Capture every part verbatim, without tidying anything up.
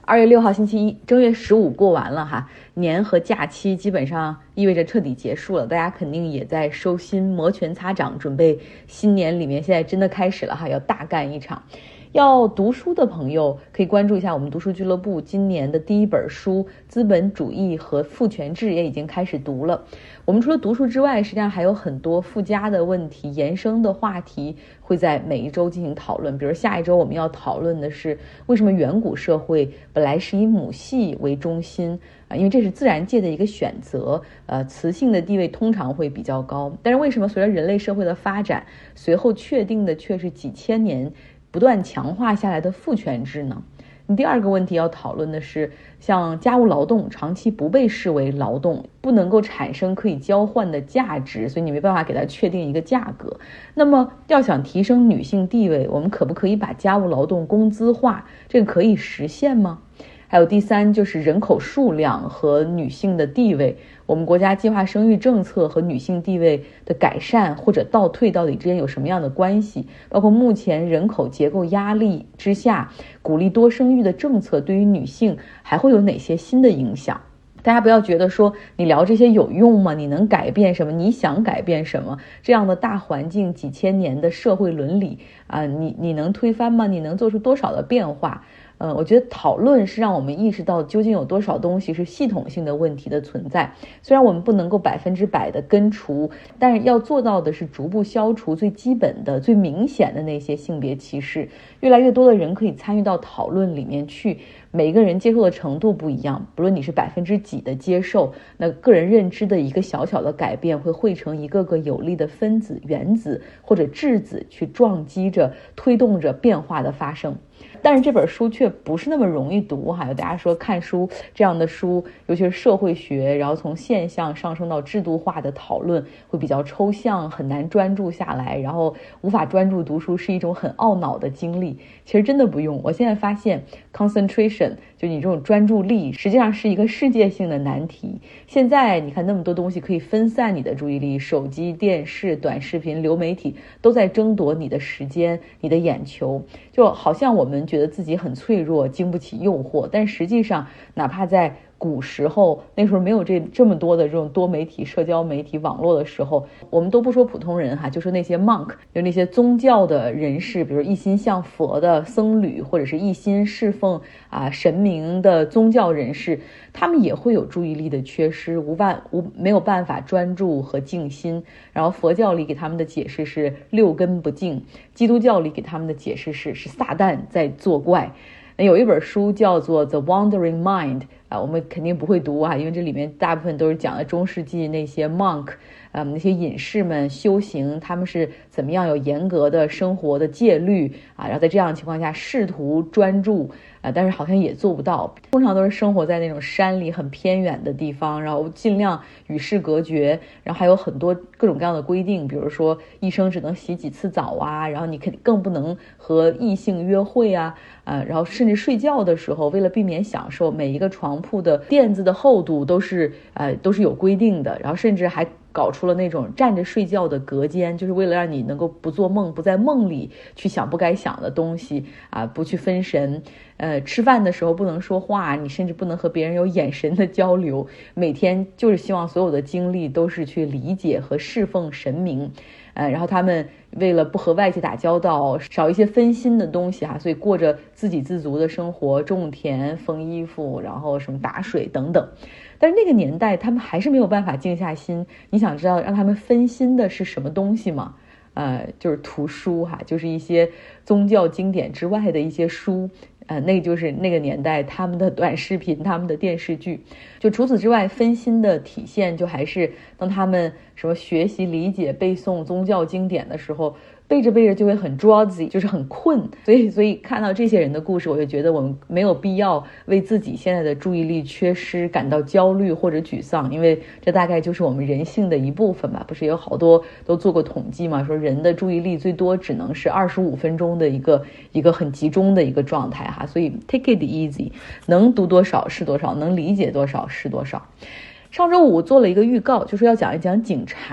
二月六号星期一，正月十五过完了哈，年和假期基本上意味着彻底结束了，大家肯定也在收心，摩拳擦掌，准备新年里面现在真的开始了哈，要大干一场。要读书的朋友可以关注一下我们读书俱乐部今年的第一本书《资本主义和父权制》也已经开始读了。我们除了读书之外，实际上还有很多附加的问题、延伸的话题会在每一周进行讨论。比如下一周我们要讨论的是为什么远古社会本来是以母系为中心啊，因为这是自然界的一个选择，呃，雌性的地位通常会比较高，但是为什么随着人类社会的发展，随后确定的却是几千年不断强化下来的父权制呢？第二个问题要讨论的是，像家务劳动长期不被视为劳动，不能够产生可以交换的价值，所以你没办法给它确定一个价格。那么要想提升女性地位，我们可不可以把家务劳动工资化？这个可以实现吗？还有第三就是人口数量和女性的地位，我们国家计划生育政策和女性地位的改善或者倒退到底之间有什么样的关系？包括目前人口结构压力之下，鼓励多生育的政策对于女性还会有哪些新的影响？大家不要觉得说你聊这些有用吗？你能改变什么？你想改变什么？这样的大环境几千年的社会伦理啊、呃，你你能推翻吗？你能做出多少的变化？呃，我觉得讨论是让我们意识到究竟有多少东西是系统性的问题的存在。虽然我们不能够百分之百的根除，但是要做到的是逐步消除最基本的、最明显的那些性别歧视。越来越多的人可以参与到讨论里面去，每个人接受的程度不一样，不论你是百分之几的接受，那个人认知的一个小小的改变会汇成一个个有力的分子、原子或者质子，去撞击着、推动着变化的发生。但是这本书却不是那么容易读哈，有大家说看书这样的书，尤其是社会学，然后从现象上升到制度化的讨论会比较抽象，很难专注下来，然后无法专注读书是一种很懊恼的经历。其实真的不用，我现在发现 concentration 就你这种专注力实际上是一个世界性的难题。现在你看那么多东西可以分散你的注意力，手机、电视、短视频、流媒体都在争夺你的时间、你的眼球，就好像我们觉得自己很脆弱，经不起诱惑，但实际上哪怕在古时候，那时候没有这这么多的这种多媒体、社交媒体、网络的时候，我们都不说普通人哈，就说那些 monk， 就那些宗教的人士，比如一心向佛的僧侣，或者是一心侍奉啊神明的宗教人士，他们也会有注意力的缺失，无办无没有办法专注和静心。然后佛教里给他们的解释是六根不净，基督教里给他们的解释是是撒旦在作怪。那有一本书叫做 The Wandering Mind 啊，我们肯定不会读啊，因为这里面大部分都是讲的中世纪那些 monk， 嗯，那些隐士们修行，他们是怎么样有严格的生活的戒律啊，然后在这样的情况下试图专注啊，但是好像也做不到。通常都是生活在那种山里很偏远的地方，然后尽量与世隔绝，然后还有很多各种各样的规定，比如说一生只能洗几次澡啊，然后你肯定更不能和异性约会啊，呃，然后甚至睡觉的时候，为了避免享受，每一个床铺的垫子的厚度都是呃都是有规定的，然后甚至还搞出了那种站着睡觉的隔间，就是为了让你能够不做梦，不在梦里去想不该想的东西啊，不去分神。呃，吃饭的时候不能说话，你甚至不能和别人有眼神的交流。每天就是希望所有的精力都是去理解和侍奉神明。呃，然后他们为了不和外界打交道，少一些分心的东西哈、啊，所以过着自给自足的生活，种田、缝衣服，然后什么打水等等。但是那个年代，他们还是没有办法静下心。你想知道让他们分心的是什么东西吗？呃，就是图书哈，就是一些宗教经典之外的一些书。呃，那就是那个年代他们的短视频，他们的电视剧。就除此之外，分心的体现就还是当他们什么学习、理解、背诵宗教经典的时候，背着背着就会很 drowsy， 就是很困。所以所以看到这些人的故事，我就觉得我们没有必要为自己现在的注意力缺失感到焦虑或者沮丧，因为这大概就是我们人性的一部分吧。不是有好多都做过统计嘛，说人的注意力最多只能是二十五分钟的一个一个很集中的一个状态哈。所以 take it easy， 能读多少是多少，能理解多少是多少。上周五做了一个预告，就是要讲一讲警察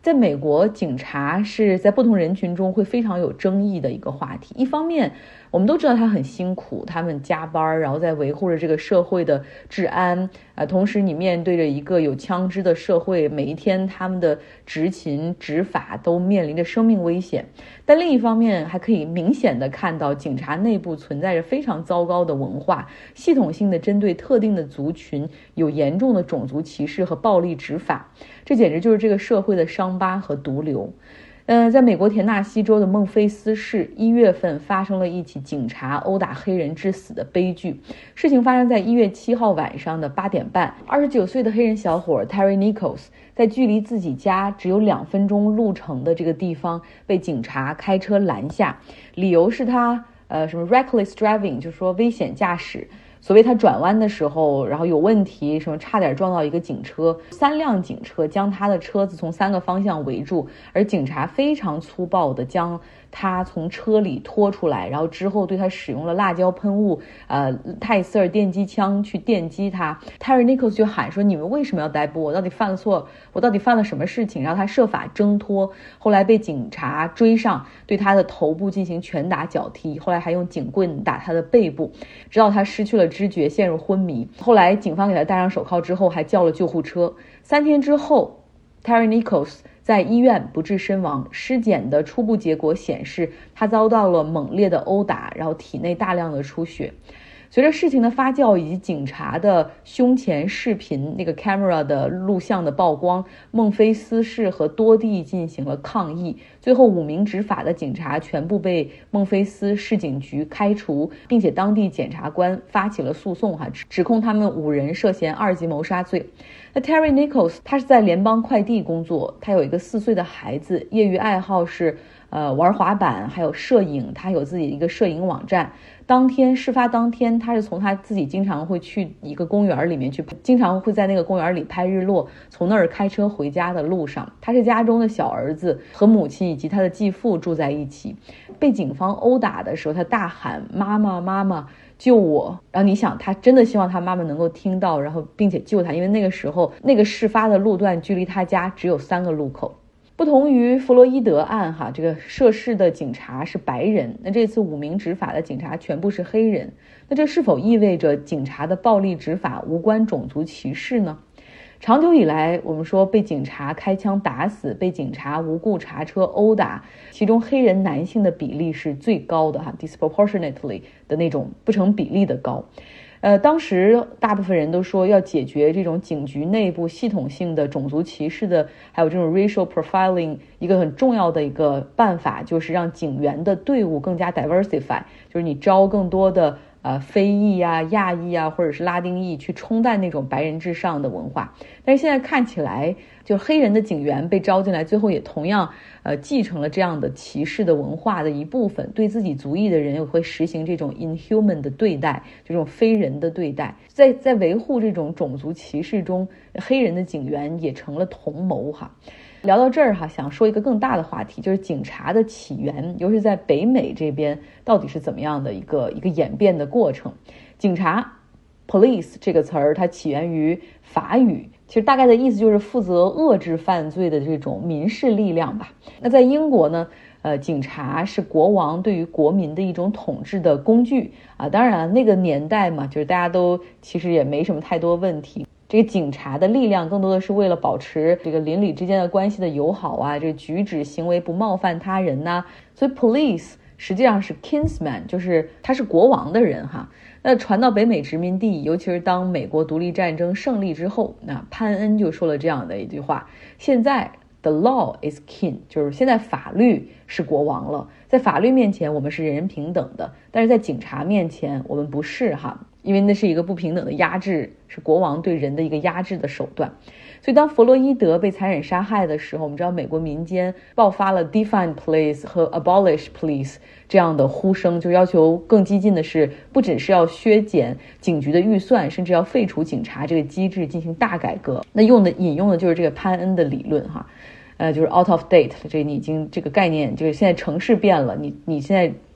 在美国，警察是在不同人群中会非常有争议的一个话题。一方面，我们都知道他很辛苦，他们加班，然后在维护着这个社会的治安，呃，同时你面对着一个有枪支的社会，每一天他们的执勤执法都面临着生命危险。但另一方面，还可以明显的看到警察内部存在着非常糟糕的文化，系统性的针对特定的族群有严重的种族歧视和暴力执法，这简直就是这个社会的伤疤和毒瘤。呃，在美国田纳西州的孟菲斯市，一月份发生了一起警察殴打黑人致死的悲剧。事情发生在一月七号晚上的八点半，二十九岁的黑人小伙 Terry Nichols 在距离自己家只有两分钟路程的这个地方被警察开车拦下，理由是他呃什么 reckless driving， 就是说危险驾驶。所谓他转弯的时候，然后有问题，什么差点撞到一个警车，三辆警车将他的车子从三个方向围住，而警察非常粗暴地将他从车里拖出来，然后之后对他使用了辣椒喷雾、呃泰瑟尔电击枪去电击他。Terry Nichols 就喊说：“你们为什么要逮捕我？我到底犯了错？我到底犯了什么事情？”然后他设法挣脱，后来被警察追上，对他的头部进行拳打脚踢，后来还用警棍打他的背部，直到他失去了知觉，陷入昏迷。后来警方给他戴上手铐之后，还叫了救护车。三天之后 Terry Nichols 在医院不治身亡，尸检的初步结果显示他遭到了猛烈的殴打，然后体内大量的出血。随着事情的发酵以及警察的胸前视频那个 camera 的录像的曝光，孟菲斯市和多地进行了抗议，最后五名执法的警察全部被孟菲斯市警局开除，并且当地检察官发起了诉讼哈，指控他们五人涉嫌二级谋杀罪。那 Terry Nichols 他是在联邦快递工作，他有一个四岁的孩子，业余爱好是呃玩滑板还有摄影，他有自己一个摄影网站。当天事发当天，他是从他自己经常会去一个公园里面去，经常会在那个公园里拍日落，从那儿开车回家的路上，他是家中的小儿子，和母亲以及他的继父住在一起。被警方殴打的时候，他大喊妈妈妈妈救我，然后你想他真的希望他妈妈能够听到，然后并且救他，因为那个时候那个事发的路段距离他家只有三个路口。不同于弗洛伊德案哈，这个涉事的警察是白人，那这次五名执法的警察全部是黑人，那这是否意味着警察的暴力执法无关种族歧视呢？长久以来，我们说被警察开枪打死，被警察无故查车殴打，其中黑人男性的比例是最高的哈 disproportionately 的那种不成比例的高。呃，当时大部分人都说要解决这种警局内部系统性的种族歧视的，还有这种 racial profiling， 一个很重要的一个办法就是让警员的队伍更加 diversify， 就是你招更多的呃非裔啊、亚裔啊，或者是拉丁裔去冲淡那种白人至上的文化。但是现在看起来，就黑人的警员被招进来，最后也同样呃继承了这样的歧视的文化的一部分，对自己族裔的人也会实行这种 inhuman 的对待，这种非人的对待。在在维护这种种族歧视中，黑人的警员也成了同谋哈。聊到这儿哈，想说一个更大的话题，就是警察的起源，尤其在北美这边到底是怎么样的一个一个演变的过程。警察 police 这个词儿它起源于法语，其实大概的意思就是负责遏制犯罪的这种民事力量吧。那在英国呢，呃，警察是国王对于国民的一种统治的工具啊。当然那个年代嘛，就是大家都其实也没什么太多问题。这个警察的力量更多的是为了保持这个邻里之间的关系的友好啊，这个举止行为不冒犯他人呐、啊。所以 police 实际上是 kinsman， 就是他是国王的人哈。那传到北美殖民地，尤其是当美国独立战争胜利之后，那潘恩就说了这样的一句话：现在 the law is king， 就是现在法律是国王了，在法律面前我们是人人平等的，但是在警察面前我们不是哈。因为那是一个不平等的压制，是国王对人的一个压制的手段。所以当弗洛伊德被残忍杀害的时候，我们知道美国民间爆发了 defund police 和 abolish police 这样的呼声，就要求更激进的是，不只是要削减警局的预算，甚至要废除警察这个机制进行大改革。那用的引用的就是这个潘恩的理论哈。呃，就是 out of date， 这你已经这个概念，就是现在城市变了，你你现在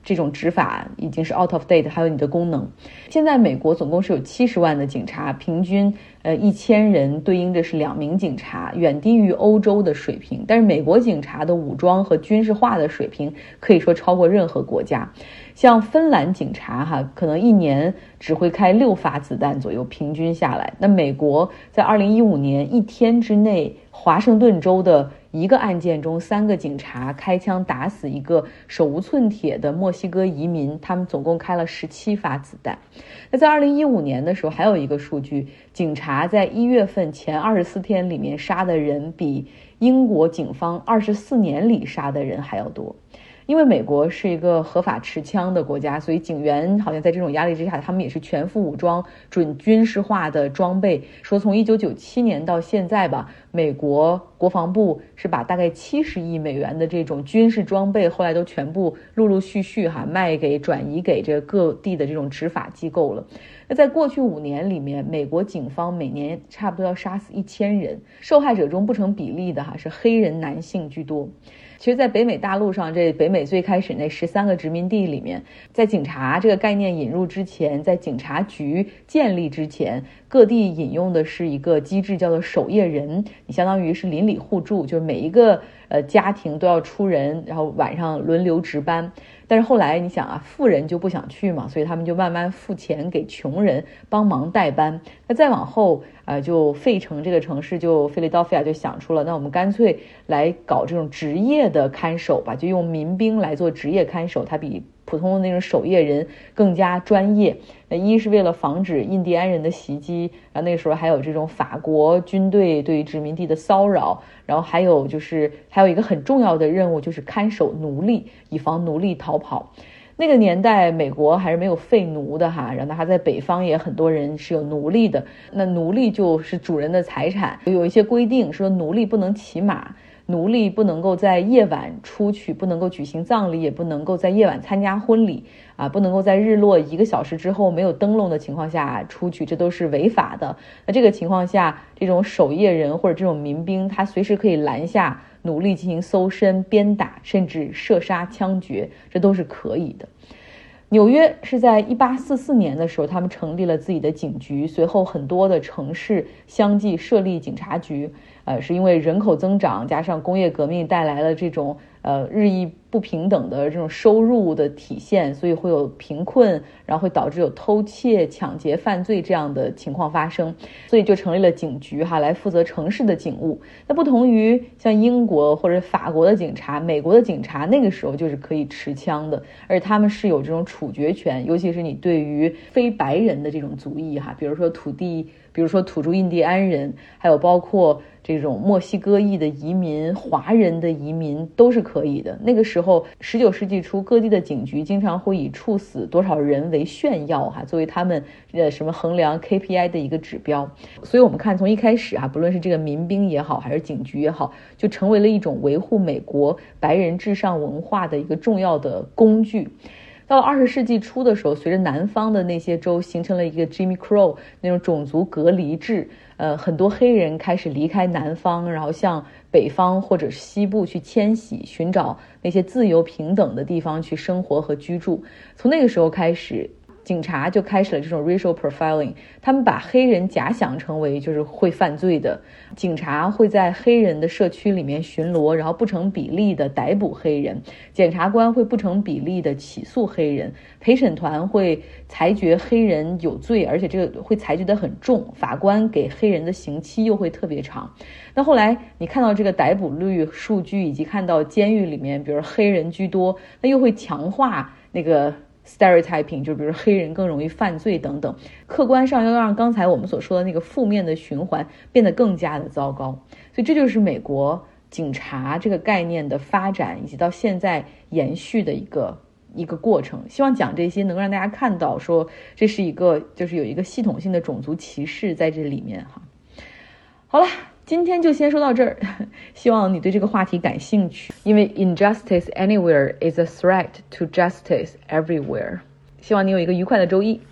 这种执法已经是 out of date， 还有你的功能。现在美国总共是有七十万的警察，平均呃一千人对应着是两名警察，远低于欧洲的水平。但是美国警察的武装和军事化的水平可以说超过任何国家。像芬兰警察哈，可能一年只会开六发子弹左右，平均下来。那美国在二零一五年一天之内，华盛顿州的一个案件中，三个警察开枪打死一个手无寸铁的墨西哥移民，他们总共开了十七发子弹。那在二零一五年的时候，还有一个数据，警察在一月份前二十四天里面杀的人，比英国警方二十四年里杀的人还要多。因为美国是一个合法持枪的国家，所以警员好像在这种压力之下，他们也是全副武装、准军事化的装备。说从一九九七年到现在吧，美国国防部是把大概七十亿美元的这种军事装备，后来都全部陆陆续续哈卖给转移给这各地的这种执法机构了。那在过去五年里面，美国警方每年差不多要杀死一千人，受害者中不成比例的哈是黑人男性居多。其实在北美大陆上，这北美最开始那十三个殖民地里面，在警察这个概念引入之前，在警察局建立之前，各地引用的是一个机制叫做守夜人，你相当于是邻里互助，就是每一个呃家庭都要出人，然后晚上轮流值班。但是后来你想啊，富人就不想去嘛，所以他们就慢慢付钱给穷人帮忙代班。那再往后呃，就费城这个城市，就菲利道菲亚就想出了，那我们干脆来搞这种职业的看守吧，就用民兵来做职业看守，它比普通的那种守夜人更加专业。那一是为了防止印第安人的袭击，然后那个时候还有这种法国军队对于殖民地的骚扰，然后还有就是还有一个很重要的任务，就是看守奴隶，以防奴隶逃跑。那个年代美国还是没有废奴的哈，然后他在北方也很多人是有奴隶的，那奴隶就是主人的财产，有一些规定说奴隶不能骑马，奴隶不能够在夜晚出去，不能够举行葬礼，也不能够在夜晚参加婚礼啊，不能够在日落一个小时之后没有灯笼的情况下出去，这都是违法的。那这个情况下，这种守夜人或者这种民兵，他随时可以拦下奴隶进行搜身、鞭打，甚至射杀、枪决，这都是可以的。纽约是在一八四四年的时候，他们成立了自己的警局，随后很多的城市相继设立警察局。呃，是因为人口增长加上工业革命带来了这种呃日益不平等的这种收入的体现，所以会有贫困，然后会导致有偷窃、抢劫、犯罪这样的情况发生，所以就成立了警局哈，来负责城市的警务。那不同于像英国或者法国的警察，美国的警察那个时候就是可以持枪的，而他们是有这种处决权，尤其是你对于非白人的这种族裔哈，比如说土地。比如说土著印第安人，还有包括这种墨西哥裔的移民、华人的移民都是可以的。那个时候十九世纪初，各地的警局经常会以处死多少人为炫耀哈，作为他们呃什么衡量 K P I 的一个指标。所以我们看从一开始啊，不论是这个民兵也好，还是警局也好，就成为了一种维护美国白人至上文化的一个重要的工具。到了二十世纪初的时候，随着南方的那些州形成了一个 Jimmy Crow 那种种族隔离制，呃，很多黑人开始离开南方，然后向北方或者西部去迁徙，寻找那些自由平等的地方去生活和居住。从那个时候开始，警察就开始了这种 racial profiling， 他们把黑人假想成为就是会犯罪的，警察会在黑人的社区里面巡逻，然后不成比例的逮捕黑人，检察官会不成比例的起诉黑人，陪审团会裁决黑人有罪，而且这个会裁决得很重，法官给黑人的刑期又会特别长。那后来你看到这个逮捕率数据，以及看到监狱里面比如黑人居多，那又会强化那个stereotyping， 就比如黑人更容易犯罪等等，客观上要让刚才我们所说的那个负面的循环变得更加的糟糕。所以这就是美国警察这个概念的发展，以及到现在延续的一个一个过程。希望讲这些能让大家看到说这是一个就是有一个系统性的种族歧视在这里面哈。好了，今天就先说到这儿，希望你对这个话题感兴趣，因为 injustice anywhere is a threat to justice everywhere。希望你有一个愉快的周一。